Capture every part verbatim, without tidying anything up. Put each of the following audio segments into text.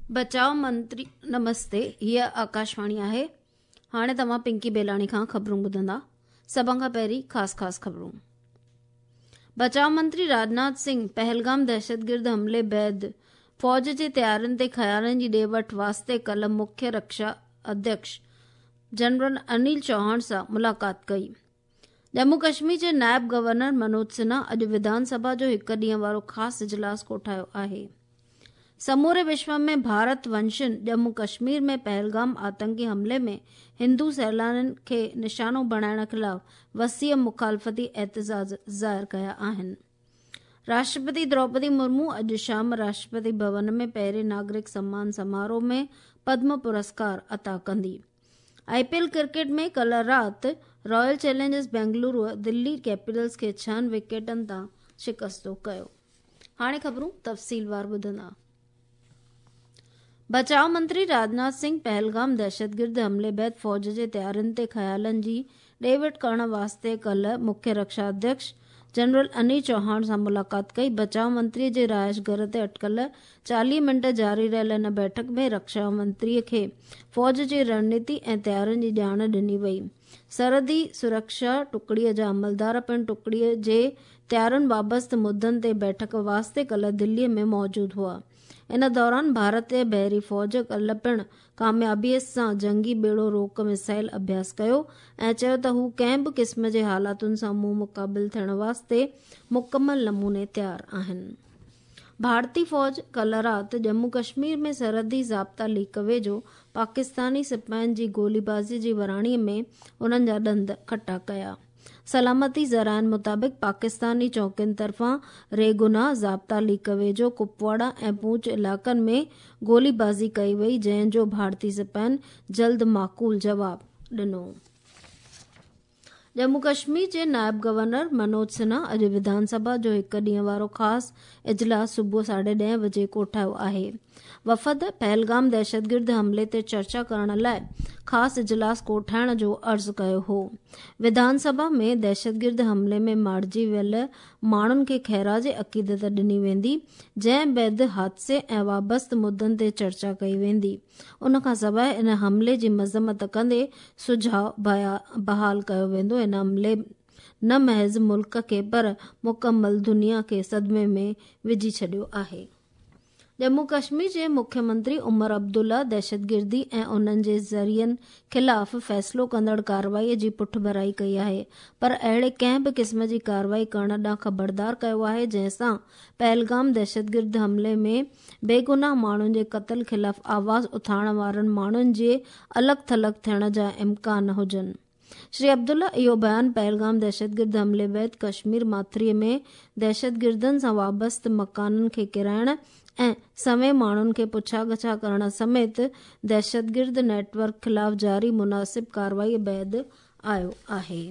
बचाव मंत्री नमस्ते, हीअ आकाशवाणी आहे। हाणे तव्हां पिंकी बेलाणी खां ख़बरूं ॿुधंदा। सभ खां पहिरीं ख़ासि ख़ासि ख़बरूं। बचाव मंत्री राजनाथ सिंह पहलगाम दहशतगर्द हमले बैदि फ़ौज जे तयारियुनि ते ख़्यालनि जी ॾे वठि वास्ते कल्ह मुख्य रक्षा अध्यक्ष जनरल अनिल चौहान सां मुलाक़ात कई। जम्मू कश्मीर जे नायब गवर्नर मनोज सिन्हा अॼु विधानसभा जो हिकु ॾींहं वारो ख़ासि इजलास कोठायो आहे। समूरे विश्व में भारत वंशजनि जम्मू कश्मीर में पहलगाम आतंकी हमले में हिंदू सैलानियुनि खे निशानो बणाइण ख़िलाफ़ वसीअ मुखालफ़ती एतिज़ाज़ ज़ाहिर कया आहिनि। राष्ट्रपति द्रौपदी मुर्मू अॼु शाम राष्ट्रपति भवन में पहिरें नागरिक सम्मान समारोह में पद्म पुरस्कार अता कंदी। आईपीएल क्रिकेट में कल्ह राति Royal Challengers Bengaluru Delhi Capitals खे छहनि विकेटनि तां शिकस्तो कयो। हाणे ख़बरूं तफ़सीलवार ॿुधंदा। बचाव मंत्री राजनाथ सिंह पहलगाम दहशतगर्द हमले बैदि फ़ौज जे तयारियुनि ते ख़्यालनि जी ॾे वठि करण वास्ते कल्ह मुख्य रक्षा अध्यक्ष जनरल अनिल चौहान सां मुलाक़ात कई। बचाव मंत्रीअ जे रहाइश घर ते अटकल चालीह मिंट जारी रहियल इन बैठक में रक्षा मंत्रीअ खे फ़ौज जी रणनीति ऐं तयारियुनि जी ॼाण ॾिनी वई। सरहदी सुरक्षा टुकड़ीअ जा अमलदार पिणु टुकड़ीअ जे तयारियुनि बाबति मुद्दनि ते बैठक वास्ते कल्ह दिल्लीअ में मौजूद हुआ। इन दौरान भारतीय बहरी फ़ौज कल्ह पिणु कामयाबीअ सां जंगी बेड़ो रोक मिसाइल अभ्यास कयो ऐं चयो त हू कंहिं बि क़िस्म जे हालातुनि सां मुंहुं मुक़ाबिल थियण वास्ते मुकमल नमूने तयारु आहिनि। भारतीय फ़ौज कल्ह राति जम्मू कश्मीर में सरहदी ज़ाब्ता लीक वेझो पाकिस्तानी सिपाहियुनि जी गोलीबाज़ी जी वराणीअ में उन्हनि जा ॾंद खटा कया। सलामती ज़राइनि मुताबिक़ पाकिस्तानी चौकियुनि तरफ़ां रेगुनाह ज़ाब्ता लीक वेझो कुपवाड़ा ऐं पूंछ इलाक़नि में गोलीबाज़ी कई वई, जंहिं जो भारतीय सिपाहियुनि जल्द माक़ूल जवाबु ॾिनो। जम्मू कश्मीर जे नायब गवर्नर मनोज सिन्हा अॼु विधानसभा जो हिकु ॾींहं वारो ख़ासि इजलास सुबुह साढे ॾह बजे कोठायो आहे। वफ़द पहलगाम दहशतगर्द हमले ते चर्चा करण लाइ ख़ासि इजलास कोठाइण जो अर्ज़ु कयो हो। विधानसभा में दहशतगर्द हमले में मारिजी वियल माण्हुनि खे ख़ैराज अक़ीदत ॾिनी वेंदी, जंहिं बैदि हादसे ऐं वाबस्तु मुद्दनि ते चर्चा कई वेंदी। उन खां सवाइ इन हमले जी मज़म्मत कंदे सुझाव बहाल कयो वेंदो। इन हमले न महज़ मुल्क खे पर मुकमल दुनिया खे सदमे में विझी छॾियो आहे। जम्मू कश्मीर जे मुख्यमंत्री उमर अब्दुल्ला दहशतगिर्दी ऐं उन्हनि जे ज़रियनि ख़िलाफ़ फ़ैसिलो कंदड़ कार्रवाईअ जी पुठभराई कई आहे, पर अहिड़े कंहिं बि क़िस्म जी कार्रवाई करण ॾांहुं ख़बरदार कयो आहे जंहिंसां पहलगाम दहशतगर्द हमले में बेगुनाह माण्हुनि जे क़त्ल ख़िलाफ़ आवाज़ उथारण वारनि माण्हुनि जे अलॻि थलॻ थियण जा इम्कान हुजनि। श्री अब्दुल्ला इहो बयानु पहलगाम दहशतगर्द हमले बैदि कश्मीर माथिरीअ में दहशतगिर्दनि सां वाबस्तु मकाननि खे किराइण ऐं समें माण्हुनि खे पुछा गछा करण समेत दहशतगिर्द नेटवर्क ख़िलाफ़ जारी मुनासिब कार्रवाई बैदि आयो आहे।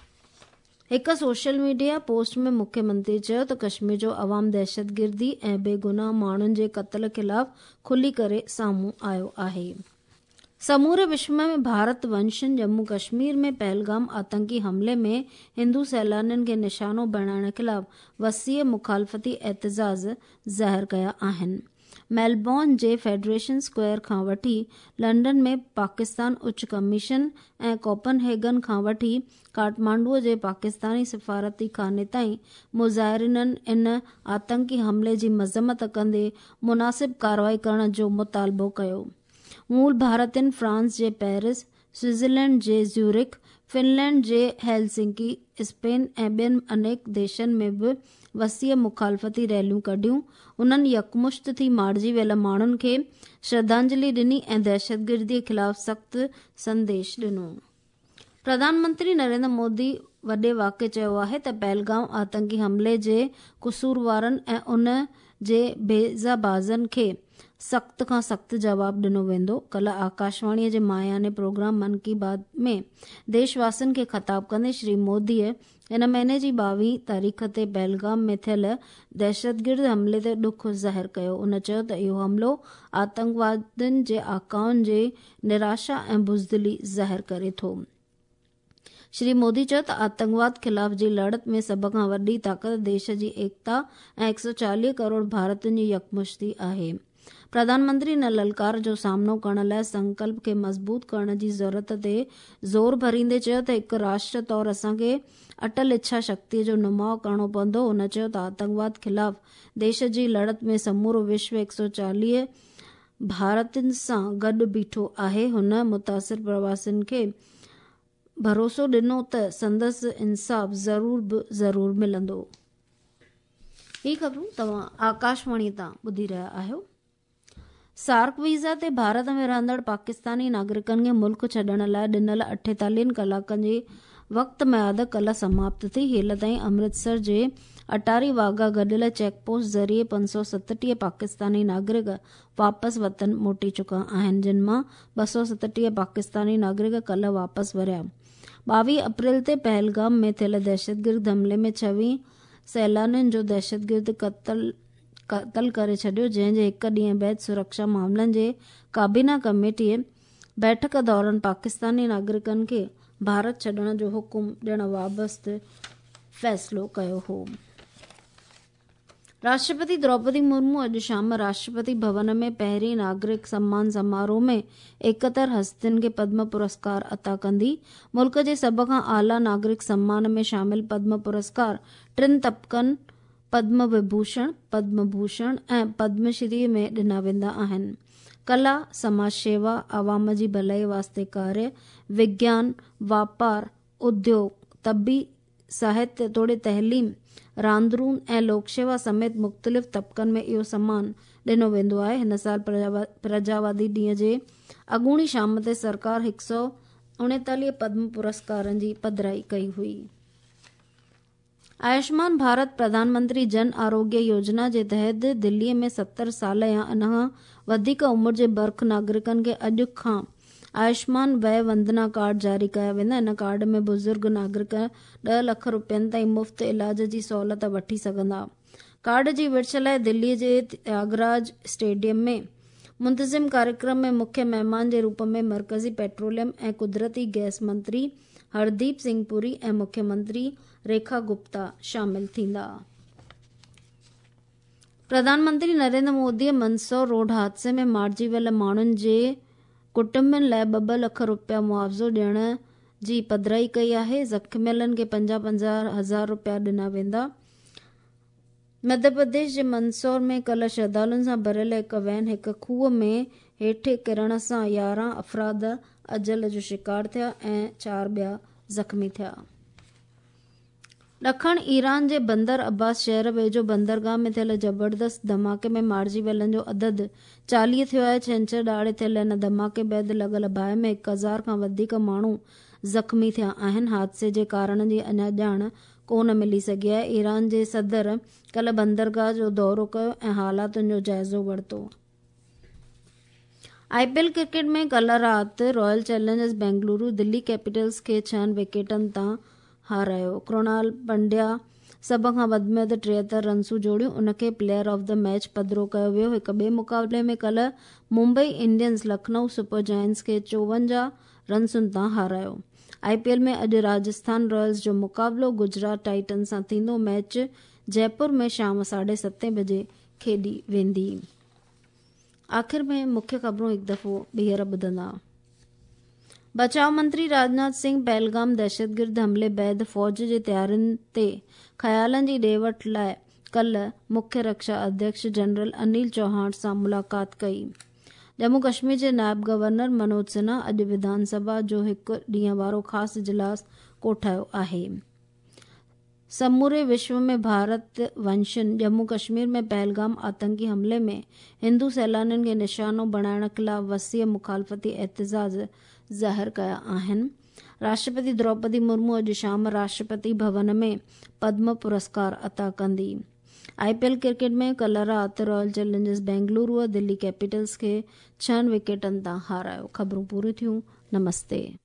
हिकु सोशल मीडिया पोस्ट में मुख्यमंत्री चयो त कश्मीर जो अवाम दहशतगिर्दी ऐं बेगुनाह माण्हुनि जे क़त्ल ख़िलाफ़ खुली करे साम्हूं आयो आहे। समूरे विश्व में भारत वंशजनि जम्मू कश्मीर में पहलगाम आतंकी हमले में हिंदू सैलानियुनि खे निशानो बणाइण ख़िलाफ़ वसीअ मुखालफ़ती एतिज़ाज़ ज़ाहिर कया आहिनि। मेलबोर्न जे फेडरेशन स्क्वायर खां वठी लंडन में पाकिस्तान उच्च कमीशन ऐं कोपनहेगन खां वठी काठमांडूअ जे पाकिस्तानी सिफारती खाने ताईं मुज़ाहिरीननि इन आतंकी हमले जी मज़म्मत कंदे मुनासिब कार्रवाई करण जो मुतालबो कयो। मूल भारतीयनि फ्रांस जे पेरिस, स्विट्ज़रलैंड जे ज़्यूरिख, फिनलैंड जे हेलसिंकी, स्पेन ऐं ॿियनि अनेक देशनि में बि वसीअ मुखालफ़ती रैलियूं कढियूं। उन्हनि यकमुश्त थी मारिजी वियल माण्हुनि खे श्रद्धांजलि ॾिनी ऐं दहशतगिर्दीअ ख़िलाफ़ सख़्तु संदेश ॾिनो। प्रधानमंत्री नरेंद्र मोदी वॾे वाक़े चयो आहे त पहलगाम आतंकी हमले जे क़सूरवारनि ऐं उन जे बेज़ाबाज़नि खे सख़्त खां सख़्तु जवाबु ॾिनो वेंदो। कल्ह आकाशवाणीअ जे मायाने प्रोग्राम मन की बात में देशवासियुनि खे ख़िताब कंदे श्री मोदीअ हिन महीने जी ॿावीह तारीख़ ते पहलगाम में थियल दहशतगिर्द हमले ते ॾुख ज़ाहिर कयो। उन चयो त इहो हमलो आतंकवादियुनि जे आकाउनि जे निराशा ऐं बुज़दिली ज़ाहिर करे थो। श्री मोदी चयो त आतंकवाद ख़िलाफ़ जी लड़त में सभ खां वॾी ताक़त देश जी एकता ऐं हिकु सौ चालीह करोड़ भारतीयुनि जी यकमुश्ती आहे। प्रधानमंत्री इन ललकार जो सामनो करण लाइ संकल्प खे मज़बूत करण जी ज़रूरत ते ज़ोर भरींदे चयो त हिकु राष्ट्र तौरु असांखे अटल इच्छा शक्तिअ जो नुमाउ करणो पवंदो। हुन चयो त आतंकवाद ख़िलाफ़ देश जी लड़त में समूरो विश्व हिकु सौ चालीह भारतनि सां गॾु बीठो आहे। हुन मुतासिर प्रवासियुनि खे भरोसो ॾिनो त संदसि इंसाफ़ ज़रूर बि ज़रूर मिलंदो। ही ख़बरूं तव्हां आकाशवाणी तां ॿुधी रहिया आहियो। सार्क वीज़ा ते भारत में रहंदड़ पाकिस्तानी नागरिकनि खे मुल्क छॾण लाइ ॾिनल अठेतालीह कलाकनि जी वक़्त मियाद कल्ह समाप्त थी। हेल ताईं अमृतसर जे अटारी वाघा गॾियल चेकपोस्ट ज़रिए पंज सौ सतटीह पाकिस्तानी नागरिक वापसि वतन मोटी चुका आहिनि, जिन मां ॿ सौ सतटीह पाकिस्तानी नागरिक कल्ह वापसि वरिया। ॿावीह अप्रैल ते पहलगाम में थियल दहशतगर्द हमले में छवीह सैलानियुनि जो दहशतगर्द क़तल क़तल करे छॾियो, जंहिं जे हिकु ॾींहुं बैदि सुरक्षा मामलनि जे काबीना कमेटीअ बैठक दौरान पाकिस्तानी नागरिकनि खे भारत छॾण जो हुकुम ॾियण बाबति फ़ैसिलो कयो हो। राष्ट्रपति द्रौपदी मुर्मू अॼु शाम राष्ट्रपति भवन में पहिरीं नागरिक सम्मान समारोह में एकहतरि हस्तियुनि खे पद्म पुरस्कार अता कंदी। मुल्क जे सभ खां आला नागरिक सम्मान में शामिल पद्म पुरस्कार टिनि तबक़नि पद्म विभूषण, पद्म भूषण ऐं पद्मश्री में ॾिना वेंदा आहिनि। कला, समाज शेवा, आवाम जी भलाई वास्ते कार्य, विज्ञान, वापार, उद्योग, तबी, साहित्य, तोड़े तहलीम, रांदरून ऐं लोकसेवा समेत मुख़्तलिफ़ तबक़नि में इहो सम्मान ॾिनो वेंदो आहे। हिन साल प्रजावादी ॾींहं जे अॻूणी शाम ते सरकार हिकु सौ उणेतालीह पद्म पुरस्कारनि जी पधिराई कई हुई। आयुष्मान भारत प्रधानमंत्री जन आरोग्य योजना जे तहत दिल्लीअ में सतरि साल या इन खां वधीक उमिरि जे बर्ख नागरिकनि खे अॼु खां आयुष्मान वय वंदना कार्ड जारी कया वेंदा। इन कार्ड में बुज़ुर्ग नागरिक ॾह लख रुपयनि ताईं मुफ़्त इलाज जी सहूलियत वठी सघंदा। कार्ड जी विर्छ लाइ दिल्लीअ जे त्यागराज स्टेडियम में मुंतज़िम कार्यक्रम में मुख्य महिमान जे रूप में मरकज़ी पेट्रोलियम ऐं कुदरती गैस मंत्री हरदीप सिंह पुरी ऐं मुख्यमंत्री रेखा गुप्ता शामिल थींदा। प्रधानमंत्री नरेंद्र मोदीअ मंदसौर रोड हादसे में मारिजी वियल माण्हुनि जे कुटुंबनि लाइ ॿ ॿ लख रुपया मुआवज़ो ॾियण जी पधिराई कई आहे। ज़ख़्मियलनि खे पंजाह पंजाह हज़ार रुपया ॾिना वेंदा। मध्य प्रदेश जे मंदसौर में कल्ह श्रद्धालुनि सां भरियल हिकु वैन हिकु खूह में हेठि किरण सां यारहं अफ़राद अजल जो शिकार थिया ऐं चार ॿिया ज़ख़्मी थिया। ॾखण ईरान जे बंदर अब्बास शहर वेझो बंदरगाह में थियल ज़बरदस्त धमाके में मारिजी वियलनि जो अदद चालीह थियो आहे। छंछरु ॾाड़े थियल इन धमाके बैदि लॻल बाहि में हिकु हज़ार खां वधीक माण्हू ज़ख़्मी थिया आहिनि। हादसे जे कारण जी अञा ॼाण कोन मिली सघी आहे। ईरान जे सदर कल्ह बंदरगाह जो दौरो कयो ऐं हालातुनि जो जाइज़ो वरितो। आईपीएल क्रिकेट में कल्ह राति Royal Challengers Bengaluru Delhi Capitals खे छहनि विकेटनि तां हारायो। कृणाल पंड्या सभ खां वधि में वधि टेहतरि रन्सूं जोड़ियूं, उनखे प्लेयर ऑफ द मैच पधिरो कयो वियो। हिक ॿिए मुक़ाबले में कल्ह Mumbai Indians Lucknow Super Giants खे चोवंजाह रन्सुनि तां हारायो। आईपीएल में अॼु राजस्थान रॉयल्स जो मुक़ाबलो गुजरात टाइटन्स सां थींदो। मैच जयपुर में शाम साढे सतें बजे खेॾी वेंदी। आख़िर में मुख्य ख़बरूं हिकु दफ़ो ॿीहर ॿुधंदा। बचाव मंत्री राजनाथ सिंह पहलगाम दहशतगर्द हमले बैदि फ़ौज जे तयारियुनि ते ख़्यालनि जी ॾे वठि लाइ कल्ह मुख्य रक्षा अध्यक्ष जनरल अनिल चौहान सां मुलाक़ात कई। जम्मू कश्मीर जे नायब गवर्नर मनोज सिन्हा अॼु विधानसभा जो हिकु ॾींहं वारो ख़ासि इजलास कोठायो आहे। समूरे विश्व में भारत वंशनि जम्मू कश्मीर में पहलगाम आतंकी हमले में हिंदू सैलानियुनि खे निशानो बणाइण ख़िलाफ़ वसीअ मुखालफ़ती एहतिजाज ज़ाहिर कया आहिनि। राष्ट्रपति द्रौपदी मुर्मू अॼु शाम राष्ट्रपति भवन में पद्म पुरस्कार अता कंदी। आईपीएल क्रिकेट में कल्ह राति Royal Challengers Bengaluru Delhi Capitals खे छहनि विकेटनि तां हारायो। ख़बरूं पूरियूं थियूं। नमस्ते।